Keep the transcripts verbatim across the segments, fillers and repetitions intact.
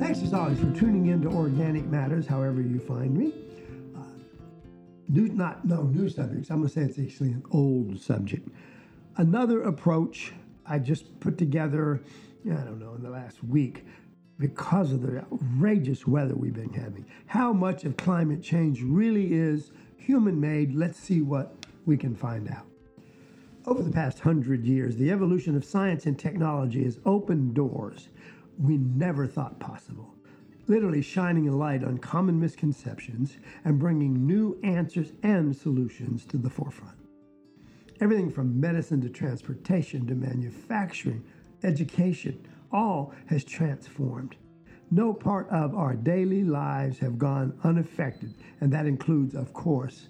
Thanks as always for tuning in to Organic Matters, however you find me. Uh, new, not no new subjects. I'm going to say it's actually an old subject. Another approach I just put together, I don't know, in the last week because of the outrageous weather we've been having. How much of climate change really is human-made? Let's see what we can find out. Over the past hundred years, the evolution of science and technology has opened doors we never thought possible, literally shining a light on common misconceptions and bringing new answers and solutions to the forefront. Everything from medicine to transportation to manufacturing, education, all has transformed. No part of our daily lives have gone unaffected, and that includes, of course,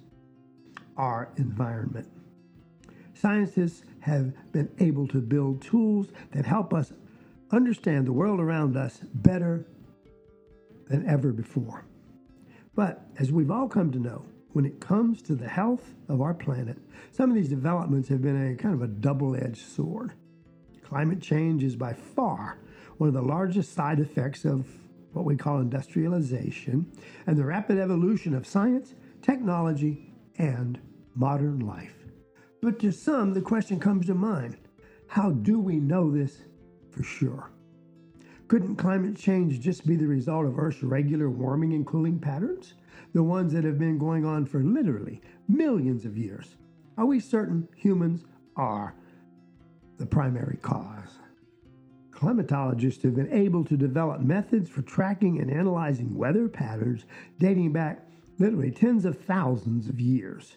our environment. Scientists have been able to build tools that help us understand the world around us better than ever before. But as we've all come to know, when it comes to the health of our planet, some of these developments have been a kind of a double-edged sword. Climate change is by far one of the largest side effects of what we call industrialization and the rapid evolution of science, technology, and modern life. But to some, the question comes to mind, how do we know this for sure? Couldn't climate change just be the result of Earth's regular warming and cooling patterns? The ones that have been going on for literally millions of years. Are we certain humans are the primary cause? Climatologists have been able to develop methods for tracking and analyzing weather patterns dating back literally tens of thousands of years.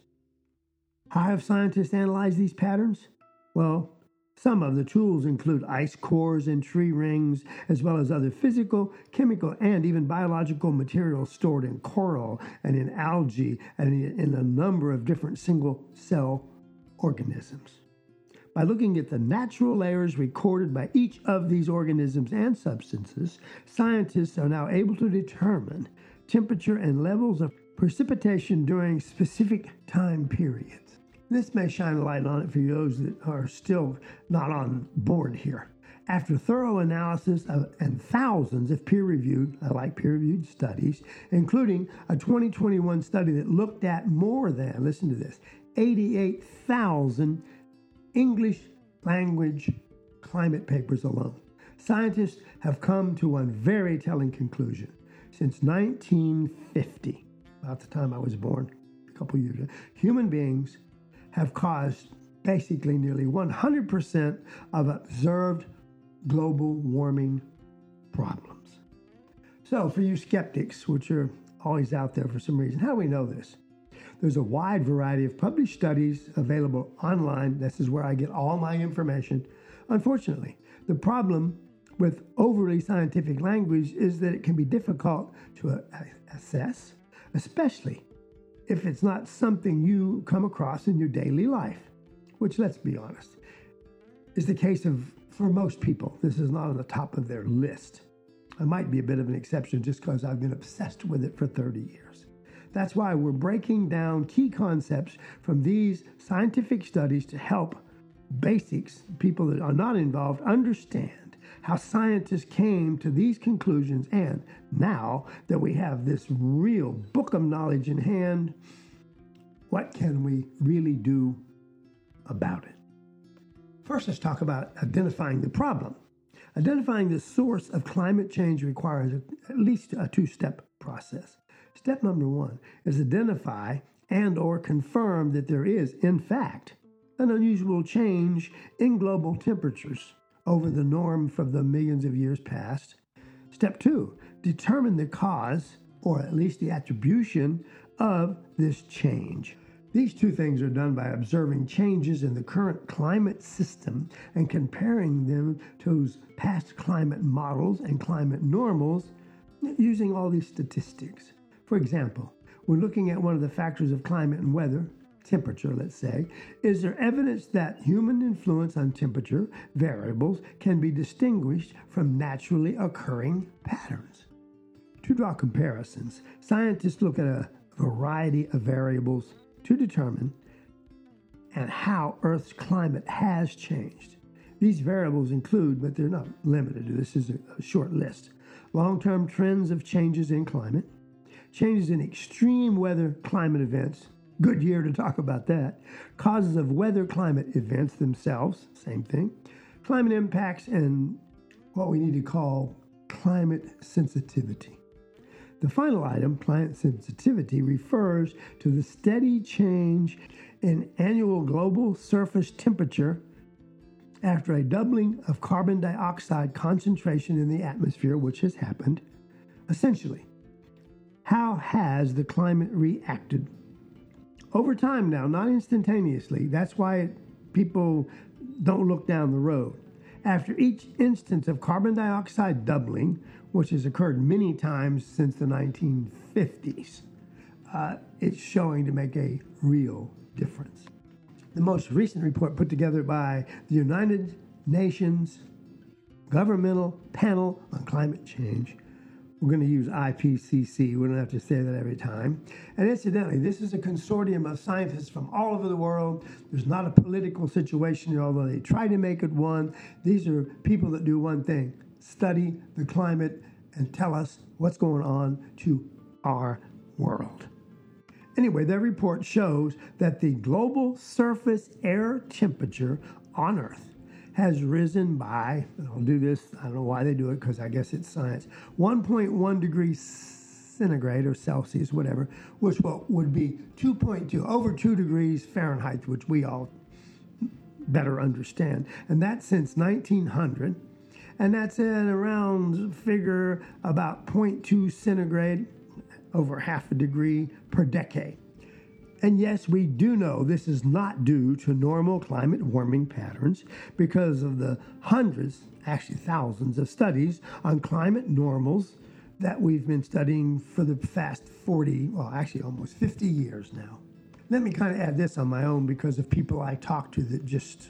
How have scientists analyzed these patterns? Well, some of the tools include ice cores and tree rings, as well as other physical, chemical, and even biological materials stored in coral and in algae and in a number of different single-cell organisms. By looking at the natural layers recorded by each of these organisms and substances, scientists are now able to determine temperature and levels of precipitation during specific time periods. This may shine a light on it for those that are still not on board here. After thorough analysis of, and thousands of peer-reviewed, I like peer-reviewed studies, including a twenty twenty-one study that looked at more than, listen to this, eighty-eight thousand English language climate papers alone. Scientists have come to one very telling conclusion. Since nineteen fifty, about the time I was born, a couple years ago, human beings have caused basically nearly one hundred percent of observed global warming problems. So for you skeptics, which are always out there for some reason, how do we know this? There's a wide variety of published studies available online. This is where I get all my information. Unfortunately, the problem with overly scientific language is that it can be difficult to uh, assess, especially if it's not something you come across in your daily life, which, let's be honest, is the case of for most people. This is not on the top of their list. I might be a bit of an exception just because I've been obsessed with it for thirty years. That's why we're breaking down key concepts from these scientific studies to help basics, people that are not involved, understand how scientists came to these conclusions, and now that we have this real book of knowledge in hand, what can we really do about it? First, let's talk about identifying the problem. Identifying the source of climate change requires at least a two-step process. Step number one is identify and or confirm that there is, in fact, an unusual change in global temperatures over the norm from the millions of years past. Step two, determine the cause, or at least the attribution, of this change. These two things are done by observing changes in the current climate system and comparing them to past climate models and climate normals using all these statistics. For example, when looking at one of the factors of climate and weather, temperature, let's say, is there evidence that human influence on temperature variables can be distinguished from naturally occurring patterns? To draw comparisons, scientists look at a variety of variables to determine and how Earth's climate has changed. These variables include, but they're not limited to, this is a short list, long-term trends of changes in climate, changes in extreme weather climate events, good year to talk about that, causes of weather climate events themselves, same thing, climate impacts, and what we need to call climate sensitivity. The final item, climate sensitivity, refers to the steady change in annual global surface temperature after a doubling of carbon dioxide concentration in the atmosphere, which has happened. Essentially, how has the climate reacted? Over time now, not instantaneously. That's why people don't look down the road. After each instance of carbon dioxide doubling, which has occurred many times since the nineteen fifties, uh, it's showing to make a real difference. The most recent report put together by the United Nations Governmental Panel on Climate Change. We're going to use I P C C. We don't have to say that every time. And incidentally, this is a consortium of scientists from all over the world. There's not a political situation, although they try to make it one. These are people that do one thing: study the climate and tell us what's going on to our world. Anyway, their report shows that the global surface air temperature on Earth has risen by, and I'll do this, I don't know why they do it because I guess it's science, one point one degrees centigrade or Celsius, whatever, which would be two point two, over two degrees Fahrenheit, which we all better understand. And that's since nineteen hundred. And that's at around figure about zero point two centigrade, over half a degree per decade. And yes, we do know this is not due to normal climate warming patterns because of the hundreds, actually thousands of studies on climate normals that we've been studying for the past forty, well, actually almost fifty years now. Let me kind of add this on my own because of people I talk to that just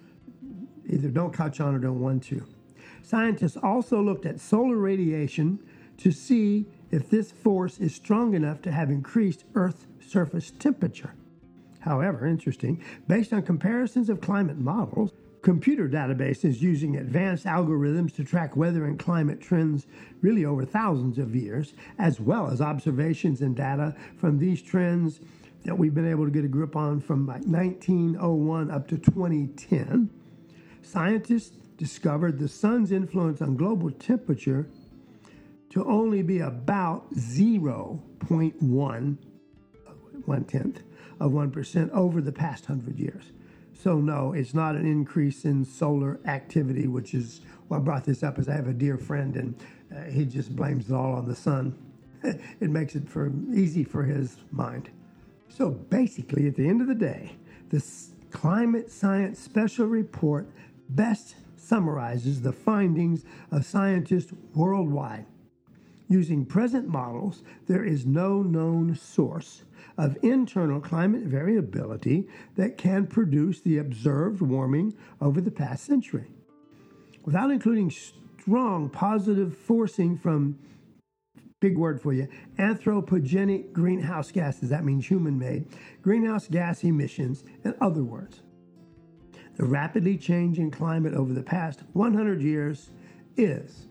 either don't catch on or don't want to. Scientists also looked at solar radiation to see if this force is strong enough to have increased Earth's surface temperature. However, interesting, based on comparisons of climate models, computer databases using advanced algorithms to track weather and climate trends really over thousands of years, as well as observations and data from these trends that we've been able to get a grip on from like nineteen oh one up to twenty ten, scientists discovered the sun's influence on global temperature to only be about zero point one, one-tenth of one percent over the past one hundred years. So no, it's not an increase in solar activity, which is what brought this up, is I have a dear friend, and uh, he just blames it all on the sun. It makes it for easy for his mind. So basically, at the end of the day, this Climate Science Special Report best summarizes the findings of scientists worldwide. Using present models, there is no known source of internal climate variability that can produce the observed warming over the past century. Without including strong positive forcing from, big word for you, anthropogenic greenhouse gases, that means human-made, greenhouse gas emissions, in other words. The rapidly changing climate over the past one hundred years is,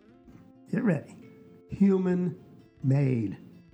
get ready, human-made.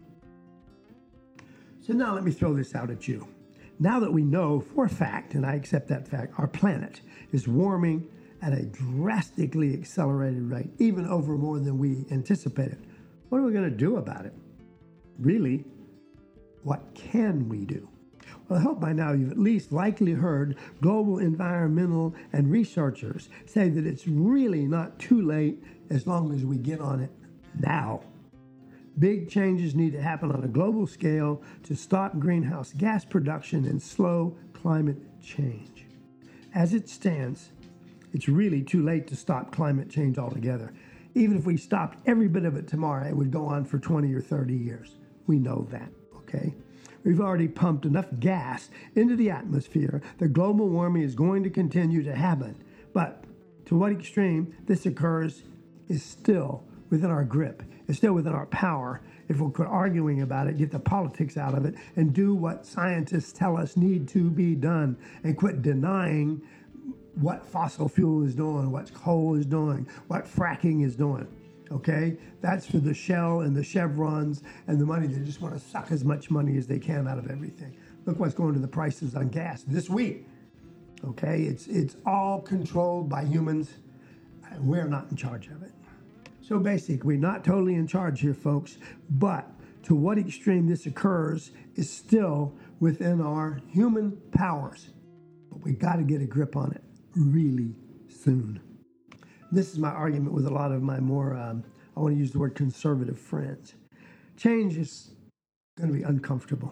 So now let me throw this out at you. Now that we know for a fact, and I accept that fact, our planet is warming at a drastically accelerated rate, even over more than we anticipated, what are we going to do about it? Really, what can we do? Well, I hope by now you've at least likely heard global environmental and researchers say that it's really not too late as long as we get on it now. Big changes need to happen on a global scale to stop greenhouse gas production and slow climate change. As it stands, it's really too late to stop climate change altogether. Even if we stopped every bit of it tomorrow, it would go on for twenty or thirty years. We know that, okay? We've already pumped enough gas into the atmosphere that global warming is going to continue to happen. But to what extreme this occurs is still within our grip. It's still within our power if we'll quit arguing about it, get the politics out of it, and do what scientists tell us need to be done, and quit denying what fossil fuel is doing, what coal is doing, what fracking is doing. Okay, that's for the Shell and the Chevrons and the money. They just want to suck as much money as they can out of everything. Look what's going to the prices on gas this week. Okay, it's it's all controlled by humans, and we're not in charge of it. So basically, we're not totally in charge here, folks, but to what extreme this occurs is still within our human powers. But we got to get a grip on it really soon. This is my argument with a lot of my more, um, I want to use the word conservative friends. Change is going to be uncomfortable,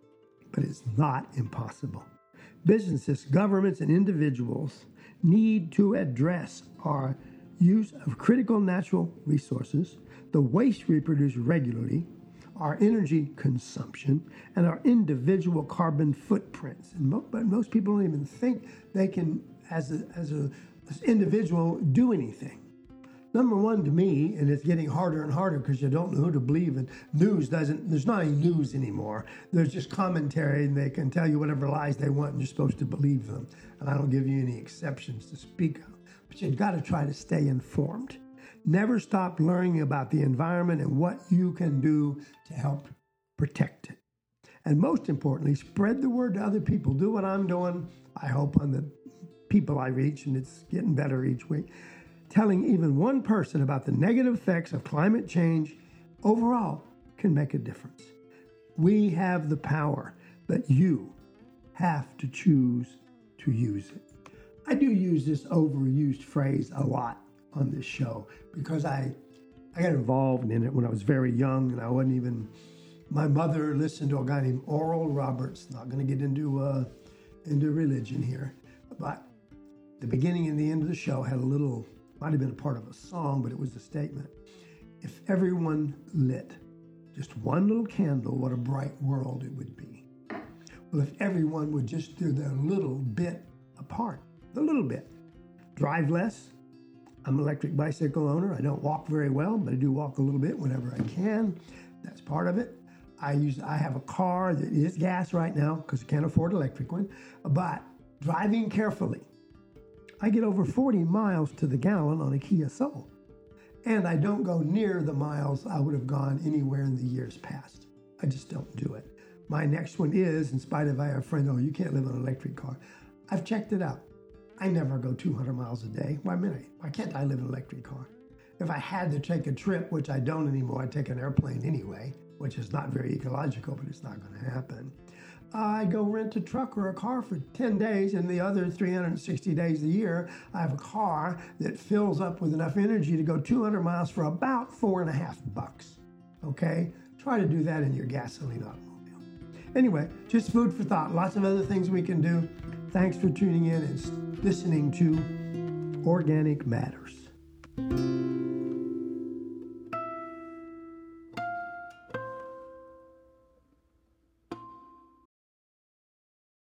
but it's not impossible. Businesses, governments, and individuals need to address our use of critical natural resources, the waste we produce regularly, our energy consumption, and our individual carbon footprints. And mo- but most people don't even think they can, as a, as a as individual, do anything. Number one, to me, and it's getting harder and harder because you don't know who to believe, and news doesn't, there's not any news anymore. There's just commentary, and they can tell you whatever lies they want, and you're supposed to believe them. And I don't give you any exceptions to speak of. But you've got to try to stay informed. Never stop learning about the environment and what you can do to help protect it. And most importantly, spread the word to other people. Do what I'm doing, I hope, on the people I reach, and it's getting better each week. Telling even one person about the negative effects of climate change overall can make a difference. We have the power, but you have to choose to use it. I do use this overused phrase a lot on this show because I I got involved in it when I was very young, and I wasn't even, my mother listened to a guy named Oral Roberts. Not going to get into uh, into religion here, but the beginning and the end of the show had a little, might have been a part of a song, but it was a statement. If everyone lit just one little candle, what a bright world it would be. Well, if everyone would just do their little bit apart, the little bit, drive less. I'm an electric bicycle owner. I don't walk very well, but I do walk a little bit whenever I can. That's part of it. I use. I have a car that is gas right now because I can't afford an electric one, but driving carefully. I get over forty miles to the gallon on a Kia Soul, and I don't go near the miles I would have gone anywhere in the years past. I just don't do it. My next one is, in spite of I have a friend, oh, you can't live on an electric car. I've checked it out. I never go two hundred miles a day. Why, minute? Why can't I live in an electric car? If I had to take a trip, which I don't anymore, I'd take an airplane anyway, which is not very ecological, but it's not going to happen. I go rent a truck or a car for ten days, and the other three hundred sixty days a year, I have a car that fills up with enough energy to go two hundred miles for about four and a half bucks. Okay? Try to do that in your gasoline automobile. Anyway, just food for thought. Lots of other things we can do. Thanks for tuning in and listening to Organic Matters.